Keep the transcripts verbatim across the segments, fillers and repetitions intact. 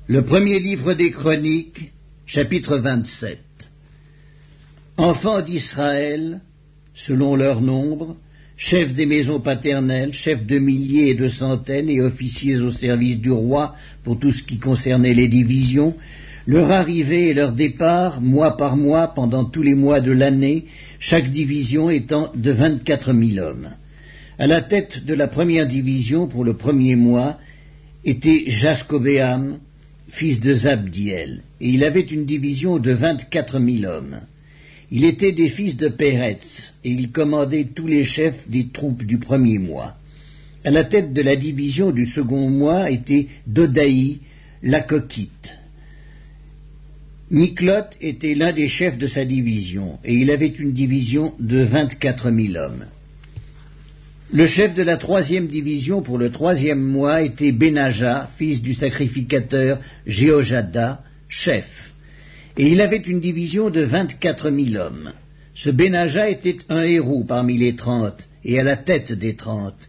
Le premier livre des Chroniques, chapitre vingt-sept. Enfants d'Israël, selon leur nombre, chefs des maisons paternelles, chefs de milliers et de centaines et officiers au service du roi pour tout ce qui concernait les divisions, leur arrivée et leur départ, mois par mois, pendant tous les mois de l'année, chaque division étant de vingt-quatre mille hommes. À la tête de la première division pour le premier mois était Jaskobéam, fils de Zabdiel, et il avait une division de vingt-quatre mille hommes. Il était des fils de Péretz, et il commandait tous les chefs des troupes du premier mois. À la tête de la division du second mois était Dodaï, l'Akokite. Miklot était l'un des chefs de sa division, et il avait une division de vingt-quatre mille hommes. Le chef de la troisième division pour le troisième mois était Benaja, fils du sacrificateur Jéhojada, chef, et il avait une division de vingt-quatre mille hommes. Ce Benaja était un héros parmi les trente, et à la tête des trente.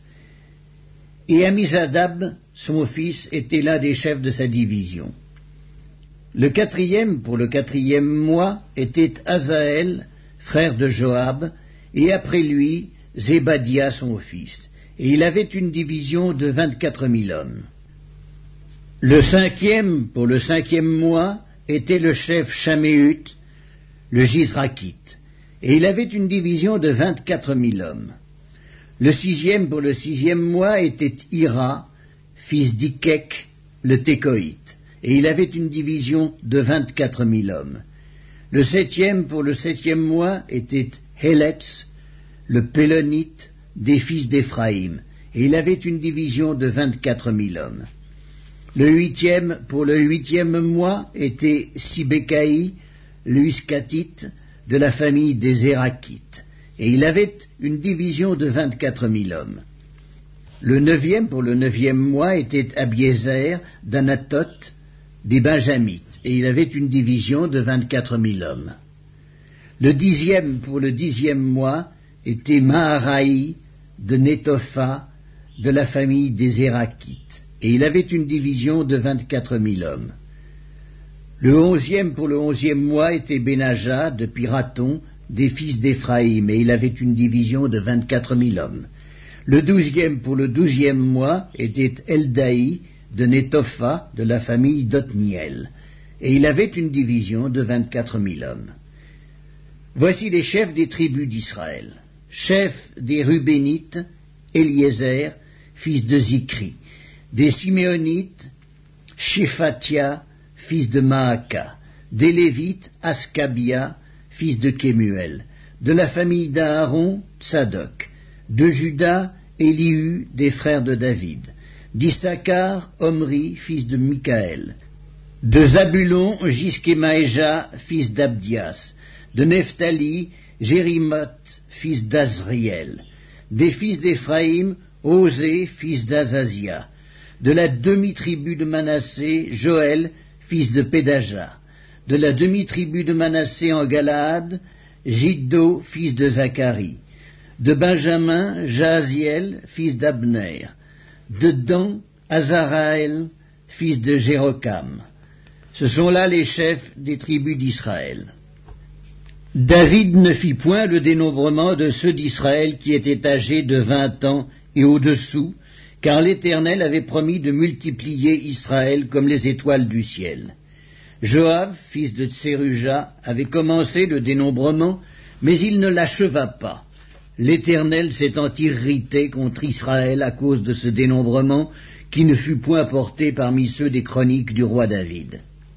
Et Amizadab, son fils, était l'un des chefs de sa division. Le quatrième pour le quatrième mois était Azaël, frère de Joab, et après lui, Zébadia son fils, et il avait une division de vingt-quatre mille hommes. Le cinquième, pour le cinquième mois, était le chef Shaméut, le Jizrakite, et il avait une division de vingt-quatre mille hommes. Le sixième, pour le sixième mois, était Ira, fils d'Ikek, le Tékoïte, et il avait une division de vingt-quatre mille hommes. Le septième, pour le septième mois, était Héletz, le Pélonite, des fils d'Éphraïm, et il avait une division de vingt-quatre mille hommes. Le huitième, pour le huitième mois, était Sibécaï, le Huskatite, de la famille des Zérakites, et il avait une division de vingt-quatre mille hommes. Le neuvième, pour le neuvième mois, était Abiézer, d'Anatoth, des Benjamites, et il avait une division de vingt-quatre mille hommes. Le dixième, pour le dixième mois, était Maharaï de Netopha, de la famille des Zérakites, et il avait une division de vingt-quatre mille hommes. Le onzième pour le onzième mois était Benaja de Piraton, des fils d'Éphraïm, et il avait une division de vingt-quatre mille hommes. Le douzième pour le douzième mois était Eldaï de Netopha, de la famille d'Otniel, et il avait une division de vingt-quatre mille hommes. Voici les chefs des tribus d'Israël. Chef des Rubénites, Eliezer, fils de Zikri. Des Siméonites, Shephatia, fils de Maaka. Des Lévites, Askabia, fils de Kemuel. De la famille d'Aaron, Tsadok. De Juda, Élihu, des frères de David. D'Issachar, Omri, fils de Mikaël. De Zabulon, Jiskemaéja, fils d'Abdias. De Nephtali, Jérimoth, fils d'Azriel. Des fils d'Éphraïm, Osée, fils d'Azazia. De la demi-tribu de Manassé, Joël, fils de Pédaja. De la demi-tribu de Manassé en Galaad, Jiddo, fils de Zacharie. De Benjamin, Jaziel, fils d'Abner. De Dan, Azaraël, fils de Jérokam. Ce sont là les chefs des tribus d'Israël. David ne fit point le dénombrement de ceux d'Israël qui étaient âgés de vingt ans et au-dessous, car l'Éternel avait promis de multiplier Israël comme les étoiles du ciel. Joab, fils de Tseruja, avait commencé le dénombrement, mais il ne l'acheva pas. L'Éternel s'étant irrité contre Israël à cause de ce dénombrement, qui ne fut point porté parmi ceux des chroniques du roi David.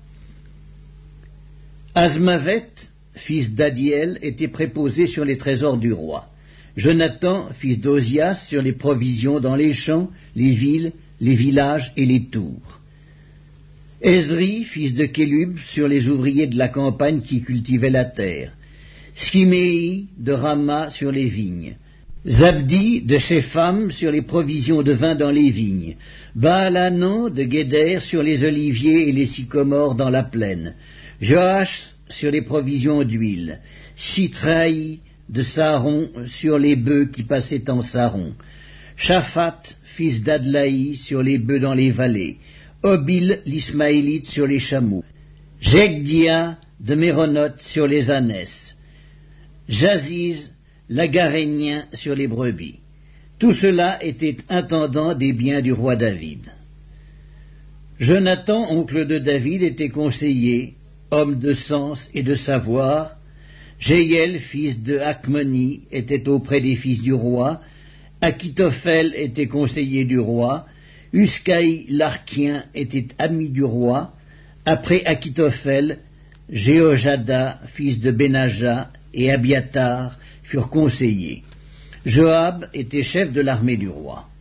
Azmavet, fils d'Adiel, était préposé sur les trésors du roi. Jonathan, fils d'Ozias, sur les provisions dans les champs, les villes, les villages et les tours. Ezri, fils de Kélub, sur les ouvriers de la campagne qui cultivaient la terre. Schiméi de Rama sur les vignes. Zabdi de Shepham sur les provisions de vin dans les vignes. Baalanan de Guéder sur les oliviers et les sycomores dans la plaine. Joach sur les provisions d'huile. Sitraï de Saron sur les bœufs qui passaient en Saron. Shaphat, fils d'Adlaï, sur les bœufs dans les vallées. Obil l'Ismaélite sur les chameaux, Jegdia de Méronoth sur les ânesses, Jaziz l'Agarénien sur les brebis. Tout cela était intendant des biens du roi David. Jonathan, oncle de David, était conseiller, homme de sens et de savoir. Jéhiel, fils de Hachmoni, était auprès des fils du roi. Achitophel était conseiller du roi. Uscaï l'Archien était ami du roi. Après Achitophel, Jéhojada, fils de Benaja, et Abiatar furent conseillers. Joab était chef de l'armée du roi.